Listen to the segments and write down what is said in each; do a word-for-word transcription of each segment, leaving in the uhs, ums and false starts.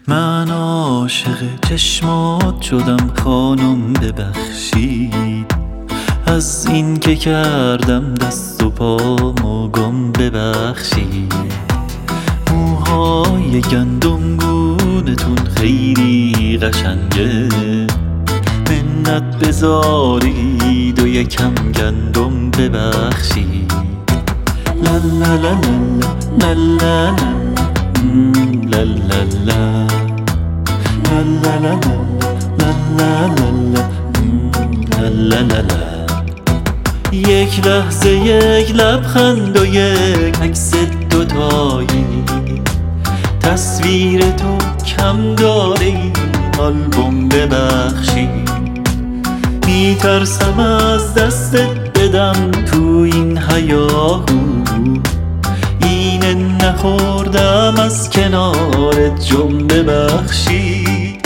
من عاشق چشمات شدم خانم ببخشید، از این که کردم دست و پامو گم ببخشید. موهای گندم گونتون خیلی قشنگه، منت بذارید و یکم گندم ببخشید. لا لا لا لا لا لا لا لا لا لا لا لا لا لا لا. یک لحظه یک لبخند و یک عکس دوتایی، تصویر تو کم داره این آلبوم ببخشید. میترسم از دستت بدم تو این هیاهو، اینه نخوردم از کنارت جم ببخشید.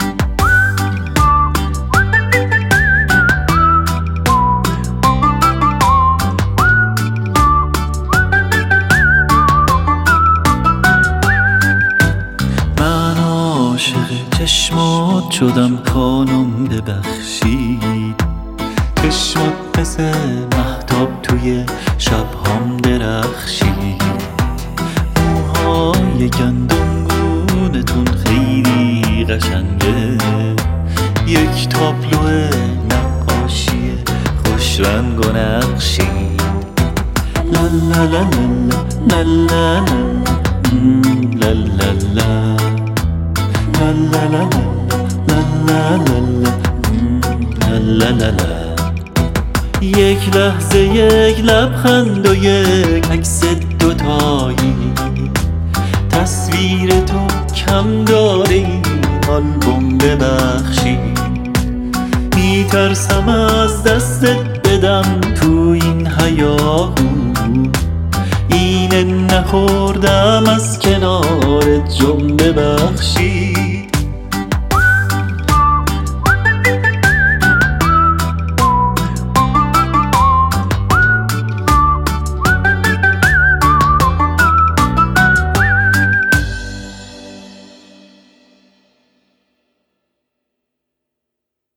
من عاشق چشمات شدم خانم ببخشید، چشمات مثل مهتاب توی شبهام درخشید. موهای گندم گونتون خیلی قشنگه، یک تابلو نقاشی خوش رنگ و نقشی. لا لا لا لا لا لا لا لا لا لا لا لا لا لا لا. یک لحظه یک لبخند و یک عکس دوتایی، تصویر تو کم داره این آلبوم ببخشید. میترسم از دستت بدم